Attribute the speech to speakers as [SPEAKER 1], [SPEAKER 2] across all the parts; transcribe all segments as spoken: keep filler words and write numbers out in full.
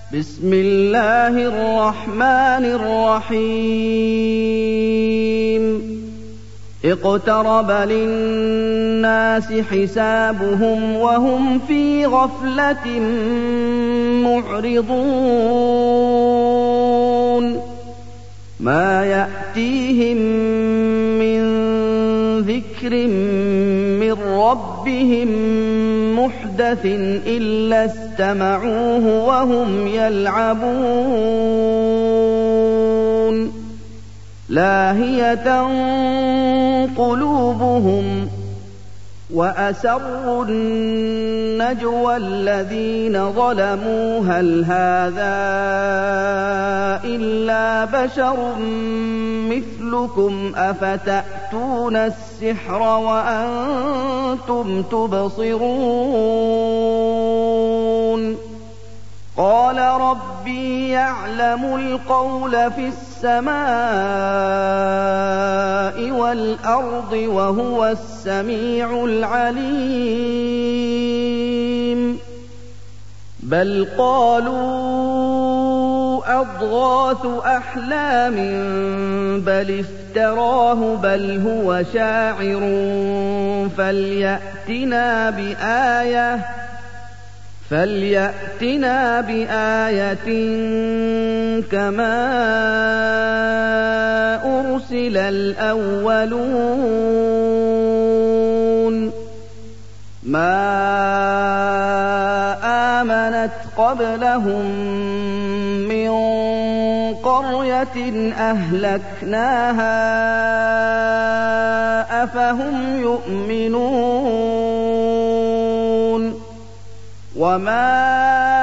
[SPEAKER 1] بسم الله الرحمن الرحيم اقترب للناس حسابهم وهم في غفلة معرضون ما يأتيهم من ذكر من ربهم محدث إلا استمعوه وهم يلعبون لاهية قلوبهم وأسروا النجوى الذين ظلموا هل هذا إلا بشر مثلكم أفتأتون السحر وأنتم تبصرون قال ربي يعلم القول في السماء والأرض وهو السميع العليم بل قالوا أضغاث أحلام بل افتراه بل هو شاعر فليأتنا بآية فليأتنا بآية كما أرسل الأولون ما آمنت قبلهم من قرية أهلكناها أفهم يؤمنون وما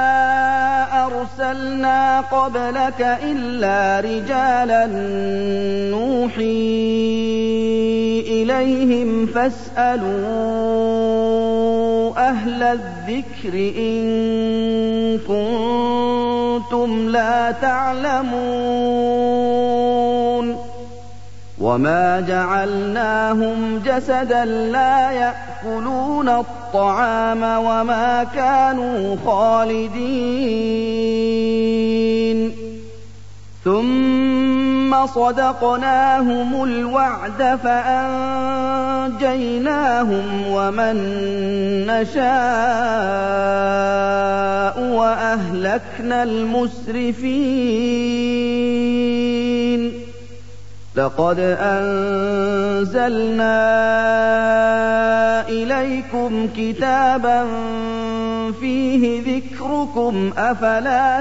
[SPEAKER 1] أرسلنا قبلك إلا رجالا نوحي إليهم فاسألوا أهل الذكر إن كنتم لا تعلمون وما جعلناهم جسدا لا يأكلون الطعام وما كانوا خالدين ثم صدقناهم الوعد فأنجيناهم ومن نشاء وأهلكنا المسرفين لقد أنزلنا إليكم كتابا فيه ذكركم أفلا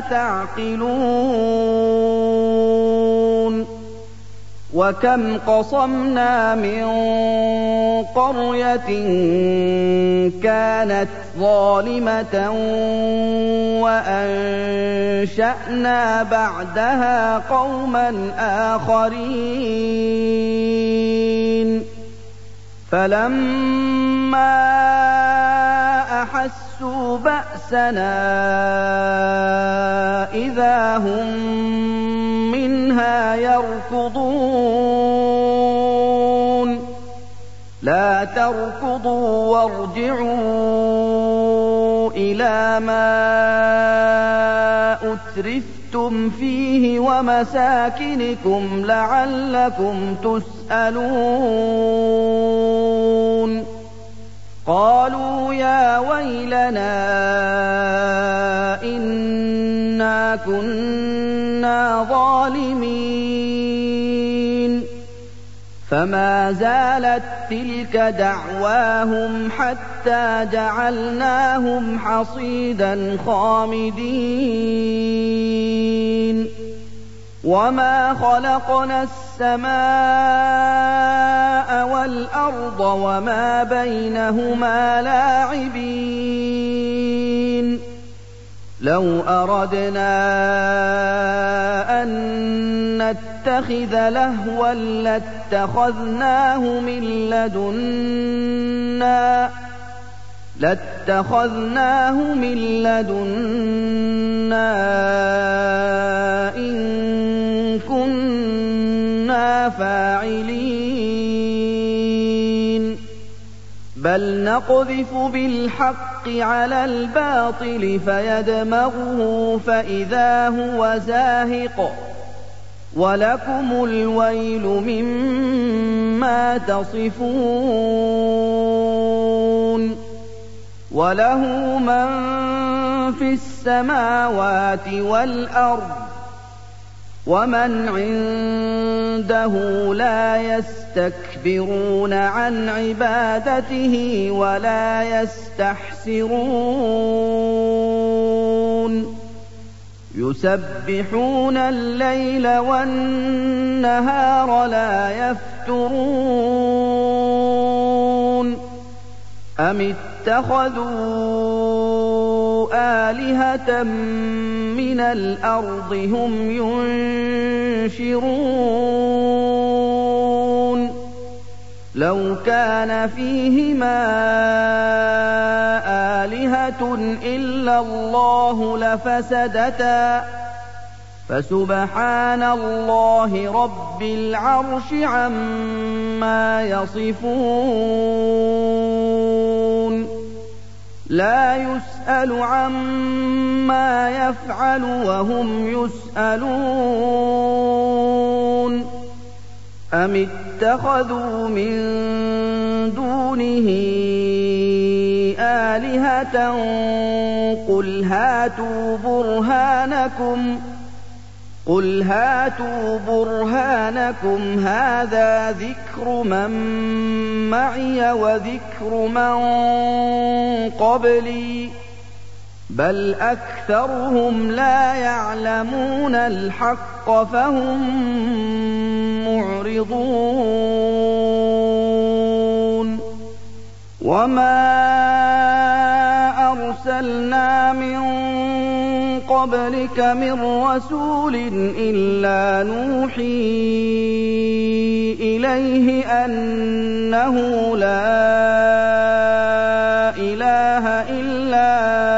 [SPEAKER 1] تعقلون وكم قصمنا من قرية كانت ظالمة وأنشأنا بعدها قوما آخرين فلما أحسوا بأسنا إذا هم منها يركضون لا تركضوا وارجعوا إلى ما أترفتم فيه ومساكنكم لعلكم تسألون قالوا يا ويلنا إنا كنا ظالمين فما زالت تلك دعواهم حتى جعلناهم حصيدا خامدين وما خلقنا السماء والأرض وما بينهما لاعبين لو أردنا أن نتخذ لهوا لاتخذناه من لدنا لاتخذناه من لدنا إن كنا فاعلين بل نقذف بالحق على الباطل فيدمغه فإذا هو زاهق ولكم الويل مما تصفون وله من في السماوات والأرض ومن عنده لا يستكبرون عن عبادته ولا يستحسرون يسبحون الليل والنهار لا يفترون أم اتخذوا آلهة من الأرض هم ينشرون لو كان فيهما آلهة إلا الله لفسدتا فسبحان الله رب العرش عما يصفون لا يسأل عما يفعل وهم يسألون أم اتخذوا من دونه آلهة قل هاتوا برهانكم قل هاتوا برهانكم هذا ذكر من معي وذكر من قبلي بل أكثرهم لا يعلمون الحق فهم معرضون وما أرسلنا من قبلك من رسول إلا نوحي إليه أنه لا إله إلا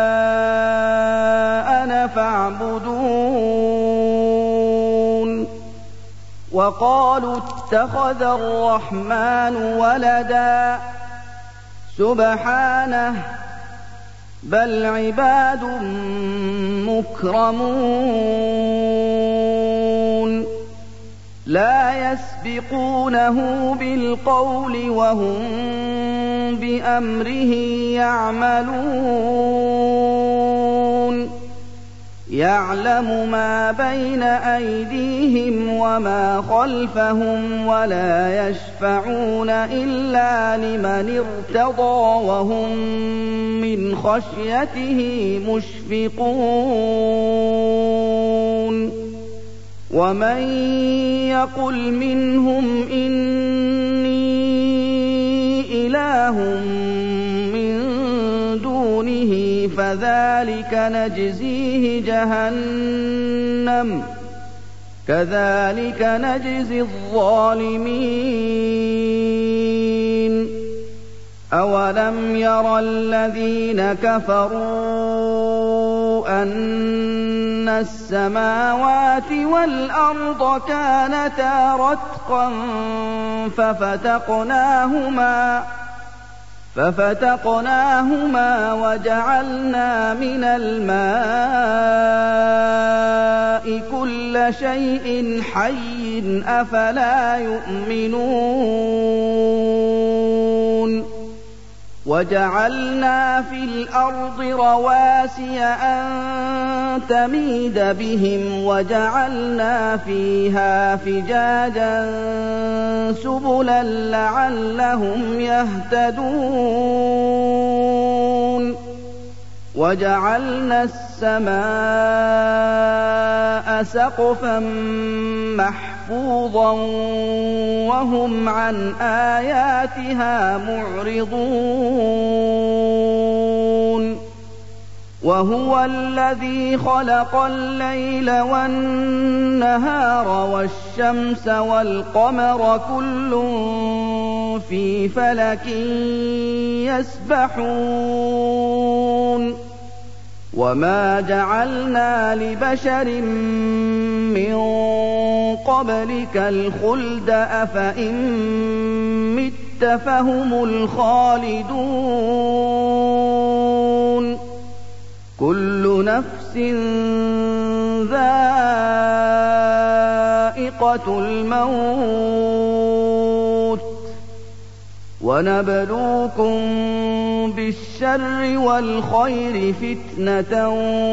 [SPEAKER 1] أنا فاعبدون وقالوا اتخذ الرحمن ولدا سبحانه بل عباد مكرمون لا يسبقونه بالقول وهم بأمره يعملون يعلم ما بين أيديهم وما خلفهم ولا يشفعون إلا لمن ارتضى وهم من خشيته مشفقون ومن يقل منهم إني إله من دونه فذلك نجزيه جهنم كذلك نجزي الظالمين أولم ير الذين كفروا أن السماوات والأرض كانتا رتقا ففتقناهما ففتقناهما وجعلنا من الماء كل شيء حي أفلا يؤمنون وجعلنا في الأرض رواسي أن تميد بهم وجعلنا فيها فجاجا سبلا لعلهم يهتدون وجعلنا السماء سقفا محفوظا وهم عن آياتها معرضون وهو الذي خلق الليل والنهار والشمس والقمر كل في فلك يسبحون وما جعلنا لبشر من قبلك الخلد أفإن مت فهم الخالدون كل نفس ذائقة الموت ونبلوكم بالشر والخير فتنة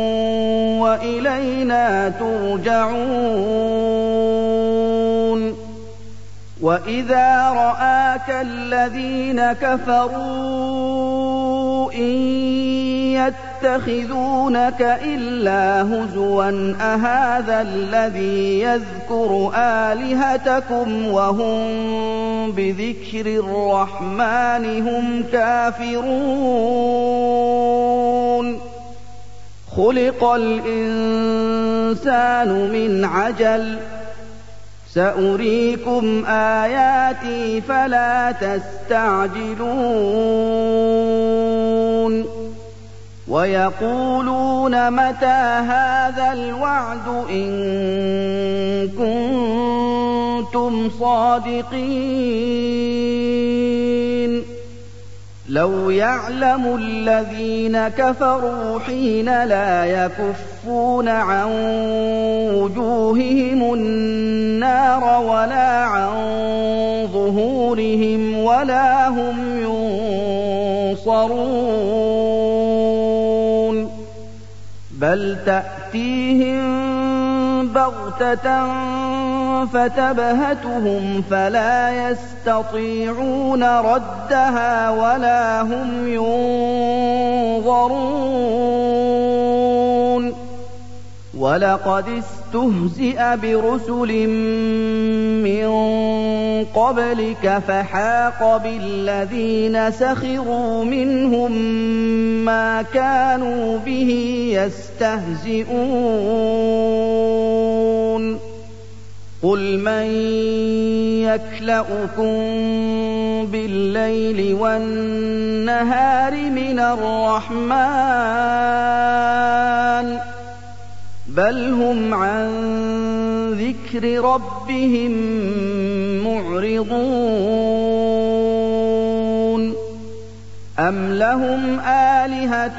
[SPEAKER 1] وإلينا ترجعون وإذا رآك الذين كفروا إن يتخذونك إلا هزوا أهذا الذي يذكر آلهتكم وهم بذكر الرحمن هم كافرون خلق الإنسان من عجل سأريكم آياتي فلا تستعجلون ويقولون متى هذا الوعد إن كنتم صادقين لو يعلم الذين كفروا حين لا يكفون عن وجوههم النار ولا عن ظهورهم ولا هم ينصرون بل تأتيهم بغتة فتبهتهم فلا يستطيعون ردها ولا هم ينظرون ولقد استهزئ برسل من قبلك فحاق بالذين سخروا منهم ما كانوا به يستهزئون قل من يكلؤكم بالليل والنهار من الرحمن بل هم عن ذكر ربهم معرضون أم لهم آلهة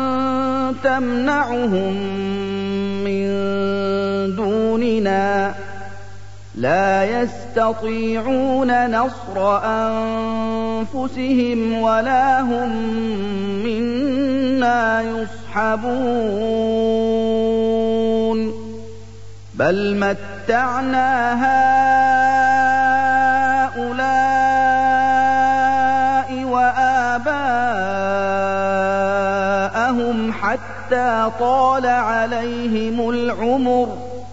[SPEAKER 1] تمنعهم من دوننا لا يستطيعون نصر أنفسهم ولا هم منا يصحبون بل متعنا هؤلاء وآباءهم حتى طال عليهم العمر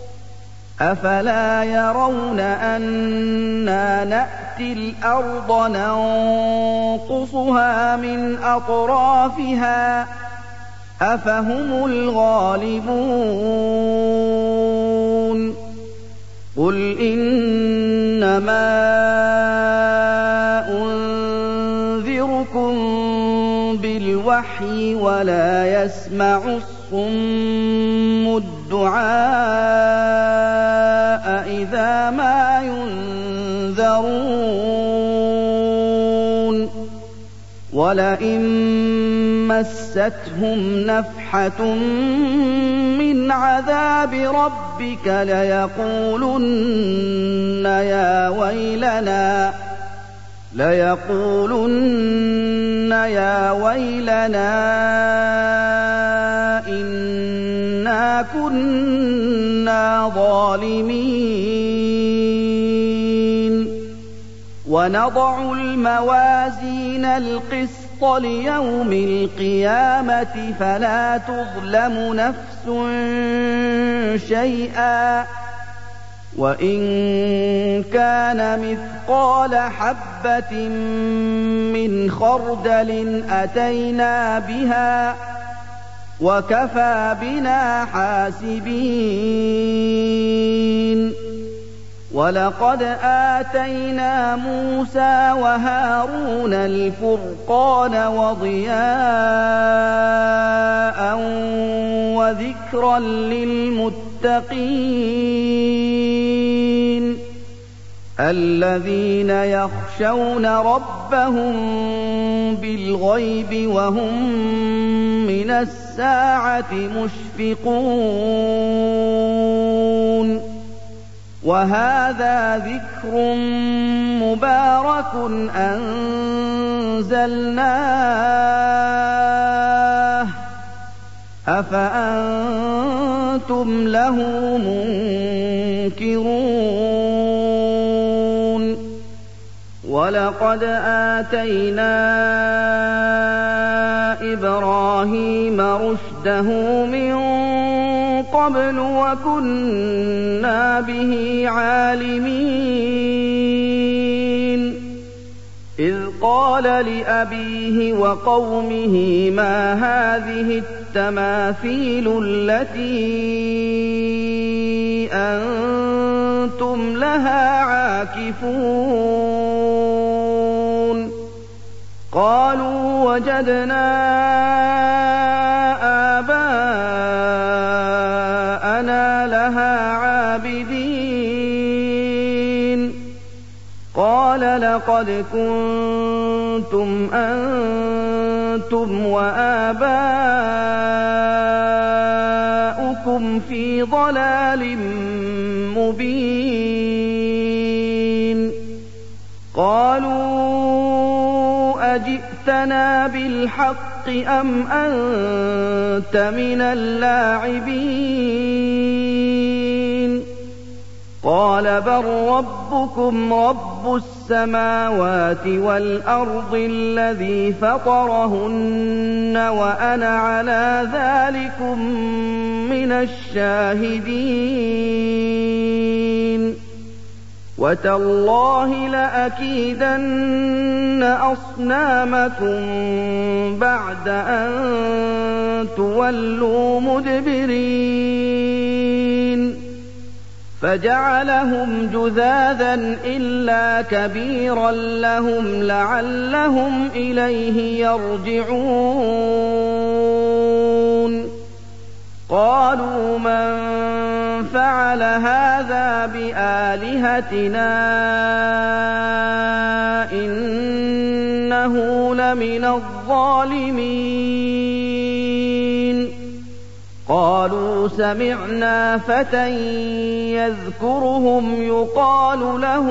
[SPEAKER 1] أفلا يرون أنا نأتي الأرض ننقصها من أطرافها أفهم الغالبون قل إنما أنذركم بالوحي ولا يسمع الصم الدعاء إذا ما ينذرون ولئن مستهم نفحة من عذاب ربك ليقولن يا ويلنا ليقولن يا ويلنا إنا كنا ظالمين ونضع الموازين القسط ليوم القيامة فلا تظلم نفس شيئا وإن كان مثقال حبة من خردل أتينا بها وكفى بنا حاسبين ولقد آتينا موسى وهارون الفرقان وضياء وذكرا للمتقين الذين يخشون ربهم بالغيب وهم من الساعة مشفقون وهذا ذكر مبارك أنزلناه أفأنتم له منكرون ولقد آتينا إبراهيم رشده من قبل وكنا به عالمين إذ قال لأبيه وقومه ما هذه التماثيل التي أنتم لها عاكفون قالوا وجدنا آباءنا لها عابدين قال لقد كنتم أنتم وآباؤكم في ضلال مبين قالوا أجئتنا بالحق أم أنت من اللاعبين قال بل ربكم رب السماوات والأرض الذي فطرهن وأنا على ذلكم من الشاهدين وتالله لأكيدن أصنامكم بعد أن تولوا مدبرين فجعلهم جذاذا إلا كبيرا لهم لعلهم إليه يرجعون قالوا من فعل هذا بآلهتنا إنه لمن الظالمين قالوا سمعنا فتى يذكرهم يقال له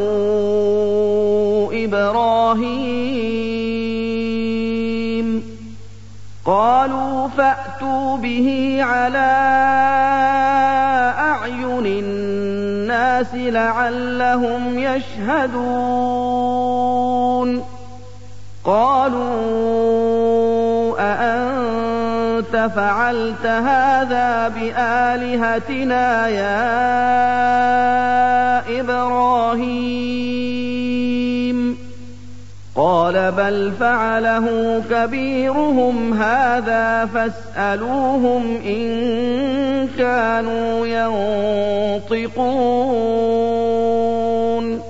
[SPEAKER 1] إبراهيم قالوا فأتوا به على أعين الناس لعلهم يشهدون قالوا أأنت فعلت هذا بآلهتنا يا إبراهيم قال بل فعله كبيرهم هذا فاسألوهم إن كانوا ينطقون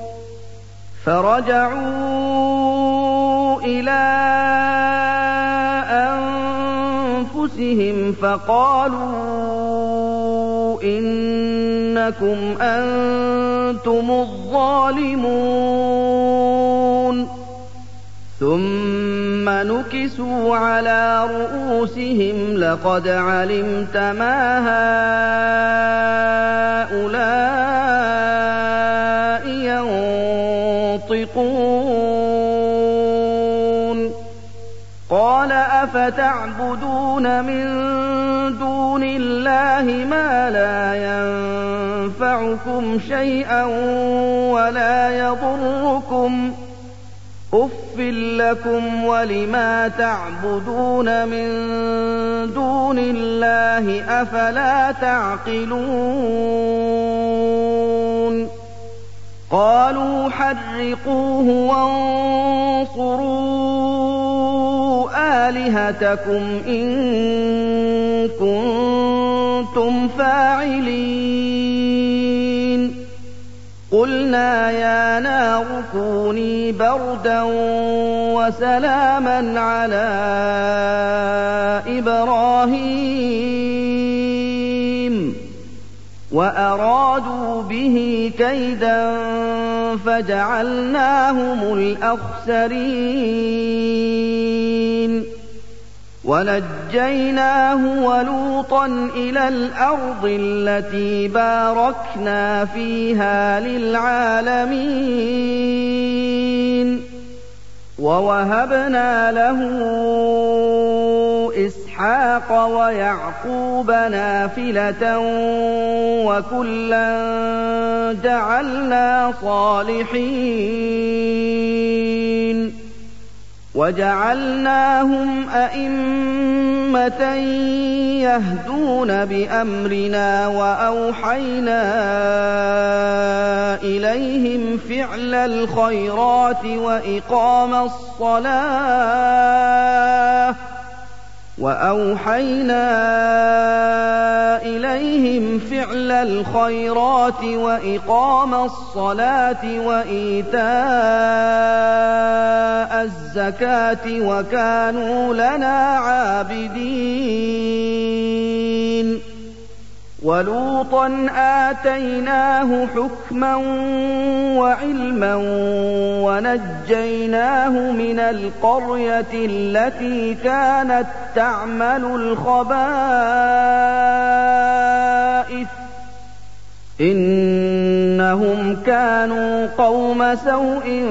[SPEAKER 1] فرجعوا إلى أنفسهم فقالوا إنكم أنتم الظالمون ثم نكسوا على رؤوسهم لقد علمت ما هؤلاء ينطقون قال أفتعبدون من دون الله ما لا ينفعكم شيئا ولا يضركم أف لكم ولما تعبدون من دون الله أفلا تعقلون قالوا حرقوه وانصروا آلهتكم إن كنتم فاعلين قلنا يا نار كوني بردا وسلاما على إبراهيم وأرادوا به كيدا فجعلناهم الأخسرين ونجيناه ولوطا إلى الأرض التي باركنا فيها للعالمين ووهبنا له إسحاق ويعقوب نافلة وكلا جعلنا صالحين وجعلناهم أئمة يهدون بأمرنا وأوحينا إليهم فعل الخيرات وإقام الصلاة وأوحينا إليهم فعل الخيرات وإقام الصلاة وإيتاء الزكاة وكانوا لنا عابدين ولوطا آتيناه حكما وعلما ونجيناه من القرية التي كانت تعمل الخبائث إنهم كانوا قوم سوء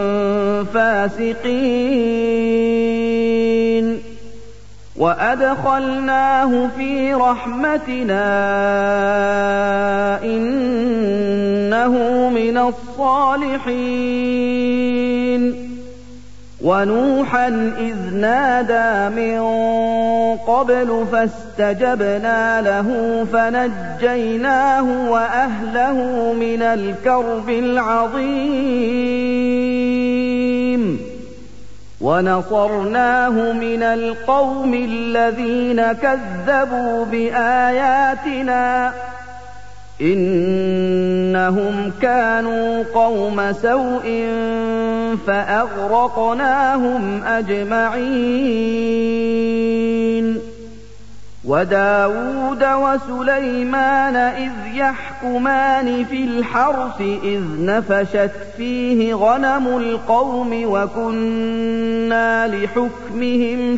[SPEAKER 1] فاسقين وأدخلناه في رحمتنا إنه من الصالحين ونوحا إذ نادى من قبل فاستجبنا له فنجيناه وأهله من الكرب العظيم ونصرناه من القوم الذين كذبوا بآياتنا إنهم كانوا قوم سوء فأغرقناهم أجمعين وداود وسليمان إذ يحكمان في الحرث إذ نفشت فيه غنم القوم وكنا لحكمهم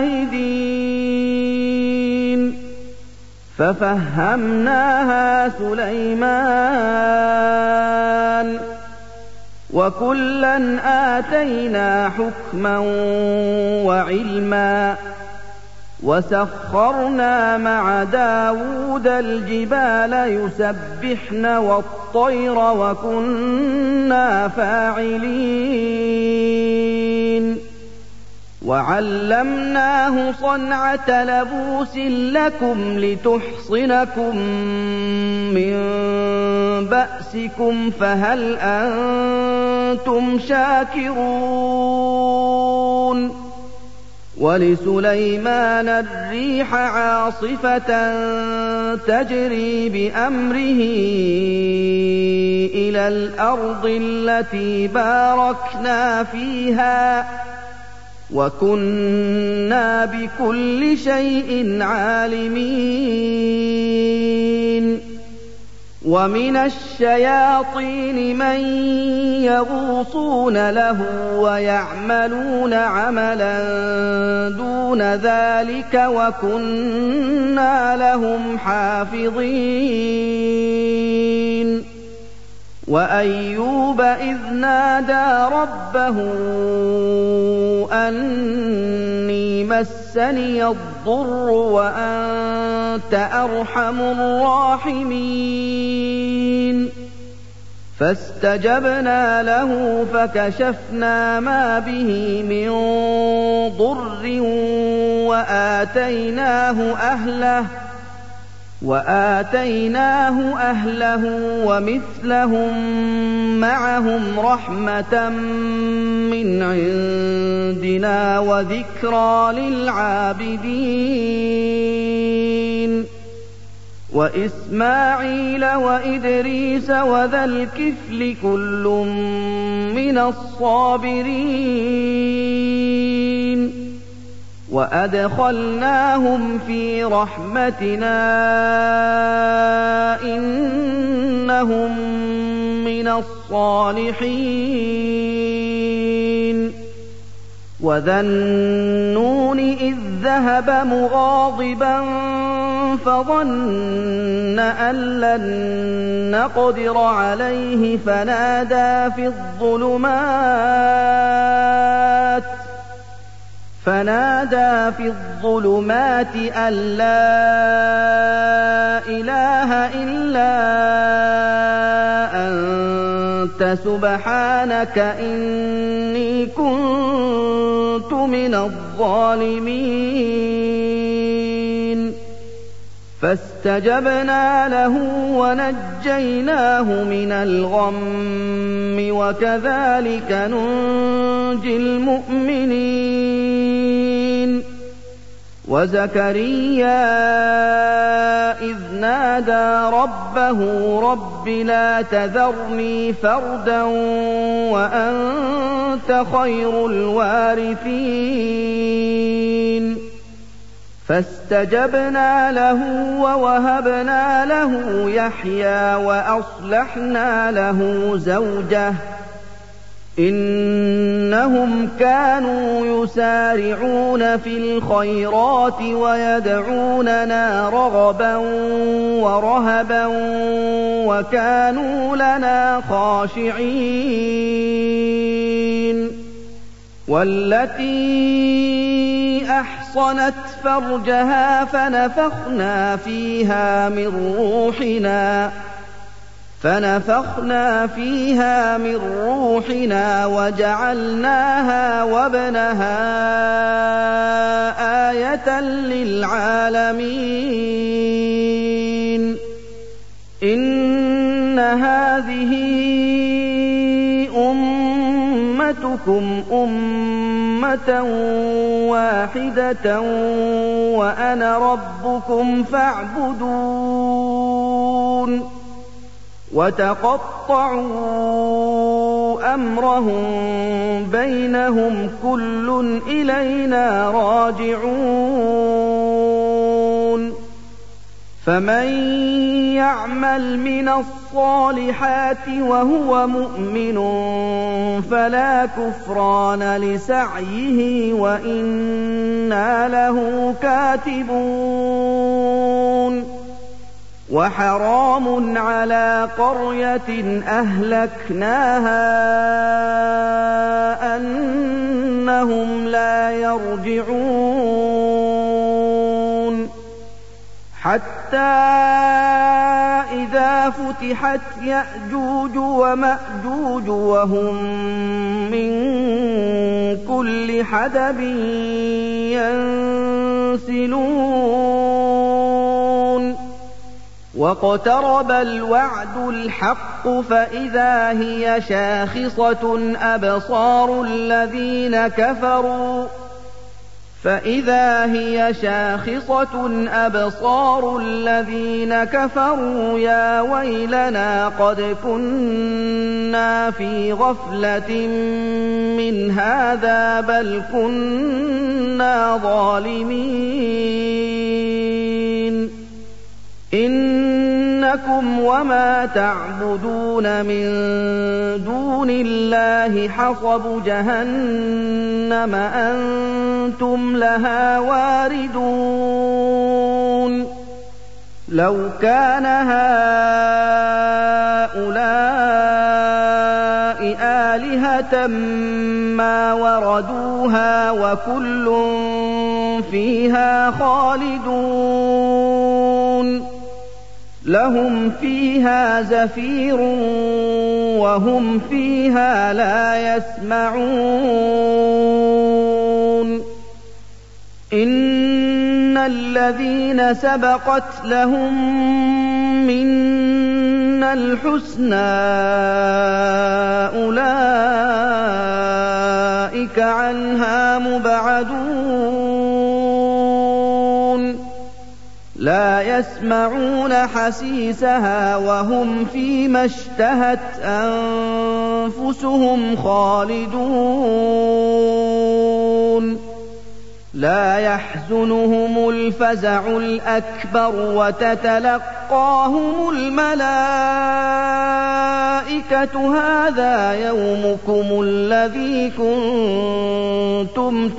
[SPEAKER 1] شاهدين ففهمناها سليمان وكلا آتينا حكما وعلما وسخرنا مع داود الجبال يسبحن والطير وكنا فاعلين وعلمناه صنعة لبوس لكم لتحصنكم من بأسكم فهل أنتم شاكرون ولسليمان الريح عاصفة تجري بأمره إلى الأرض التي باركنا فيها وكنا بكل شيء عالمين ومن الشياطين من يغوصون له ويعملون عملا دون ذلك وكنا لهم حافظين وأيوب إذ نادى ربه أني مسني الضر وأنت أرحم الراحمين فاستجبنا له فكشفنا ما به من ضر وآتيناه أهله وآتيناه أهله ومثلهم معهم رحمة من عندنا وذكرى للعابدين وإسماعيل وإدريس وذا الكفل كل من الصابرين وأدخلناهم في رحمتنا إن إنهم من الصالحين وذا النون إذ ذهب مغاضبا فظن أن لن نقدر عليه فنادى في الظلمات فنادى في الظلمات أن لا إله إلا أنت سبحانك إني كنت من الظالمين فاستجبنا له ونجيناه من الغم وكذلك ننجي المؤمنين وزكريا إذ نادى ربه رب لا تذرني فردا وأنت خير الوارثين فاستجبنا له ووهبنا له يحيى وأصلحنا له زوجه إنهم كانوا يسارعون في الخيرات ويدعوننا رغبا ورهبا وكانوا لنا خاشعين والتي أحصنت فرجها فنفخنا فيها من روحنا فنفخنا فيها من روحنا وجعلناها وابنها آية للعالمين إن هذه أمتكم أمة واحدة وأنا ربكم فاعبدون وتقطعوا أمرهم بينهم كل إلينا راجعون فمن يعمل من الصالحات وهو مؤمن فلا كفران لسعيه وإنا له كاتبون وحرام على قرية أهلكناها أنهم لا يرجعون حتى إذا فتحت يأجوج ومأجوج وهم من كل حدب ينسلون واقترب الوعد الحق فإذا هي شاخصة أبصار الذين كفروا فإذا هي شاخصة أبصار الذين كفروا يا ويلنا قد كنا في غفلة من هذا بل كنا ظالمين إنكم وما تعبدون من دون الله حصب جهنم أنتم لها واردون لو كان هؤلاء آلهة ما وردوها وكل فيها خالدون لهم فيها زفير وهم فيها لا يسمعون إن الذين سبقت لهم منا الحسنى أولئك عنها مبعدون لا يسمعون حسيسها وهم فيما اشتهت أنفسهم خالدون لا يحزنهم الفزع الأكبر وتتلقاهم الملائكة هذا يومكم الذي كنتم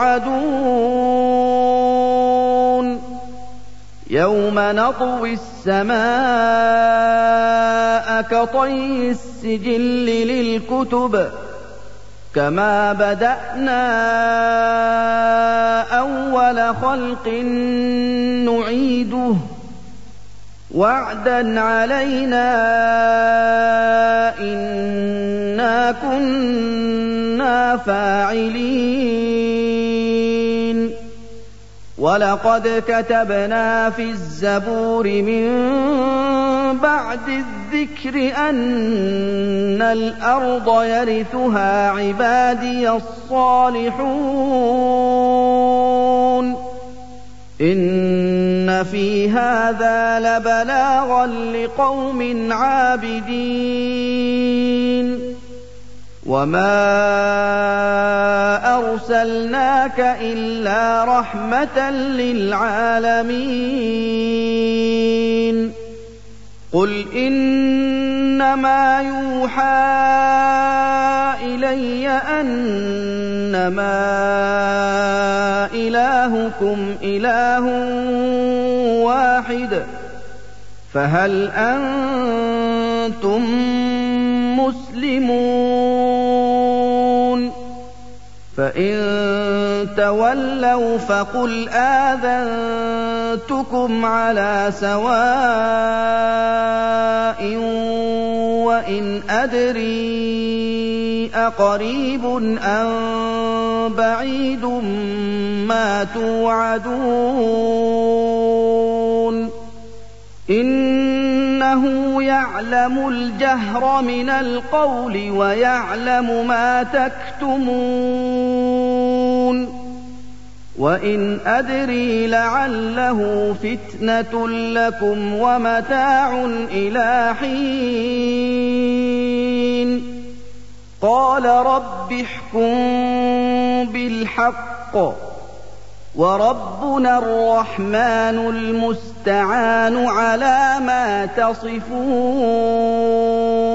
[SPEAKER 1] توعدون يوم نطوي السماء كطي السجل للكتب كما بدأنا أول خلق نعيده وعدا علينا إنا كنا فاعلين ولقد كتبنا في الزبور من بعد الذكر أن الأرض يرثها عبادي الصالحون إن في هذا لبلاغا لقوم عابدين وما أرسلناك إلا رحمة للعالمين قل إنما يوحى إلي أنما إلهكم إله واحد فهل أنتم مسلمون فإن تولوا فقل آذنتكم على سواء وإن أدري أقريب أم بعيد ما توعدون إنه يعلم الجهر من القول ويعلم ما تكتمون وإن أدري لعله فتنة لكم ومتاع إلى حين قال رب احكم بالحق وربنا الرحمن المستعان على ما تصفون